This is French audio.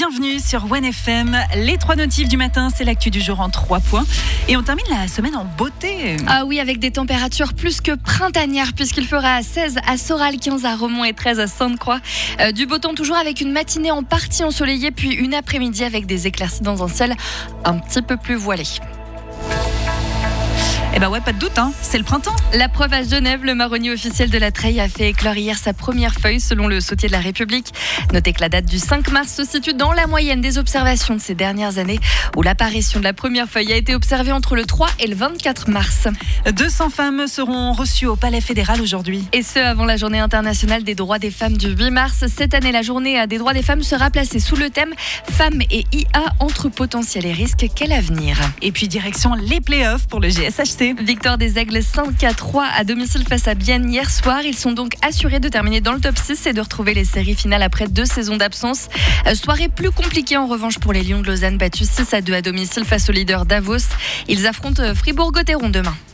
bienvenue sur One FM. Les 3 notifs du matin, c'est l'actu du jour en 3 points. Et on termine la semaine en beauté. Ah oui, avec des températures plus que printanières, puisqu'il fera 16 à Soral, 15 à Romont et 13 à Sainte-Croix. Du beau temps toujours avec une matinée en partie ensoleillée, puis une après-midi avec des éclaircies dans un ciel un petit peu plus voilé. Eh ben ouais, pas de doute, c'est le printemps. La preuve à Genève, le marronnier officiel de la Treille a fait éclore hier sa première feuille selon le sautier de la République. Notez que la date du 5 mars se situe dans la moyenne des observations de ces dernières années, où l'apparition de la première feuille a été observée entre le 3 et le 24 mars. 200 femmes seront reçues au Palais fédéral aujourd'hui. Et ce, avant la journée internationale des droits des femmes du 8 mars. Cette année, la journée des droits des femmes sera placée sous le thème « Femmes et IA entre potentiel et risque, quel avenir ?» Et puis direction les playoffs pour le GSHC. Victoire des Aigles 5-3 à domicile face à Bienne hier soir. Ils sont donc assurés de terminer dans le top 6 et de retrouver les séries finales après 2 saisons d'absence. Soirée plus compliquée en revanche pour les Lions de Lausanne, battus 6-2 à domicile face au leader Davos. Ils affrontent Fribourg-Gotteron demain.